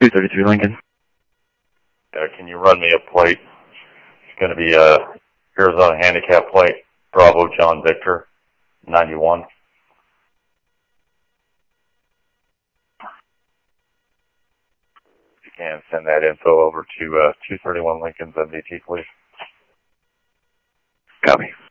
233 Lincoln. Can you run me a plate? It's going to be a Arizona handicap plate, Bravo John Victor, 91. You can send that info over to 231 Lincoln's MDT, please. Copy.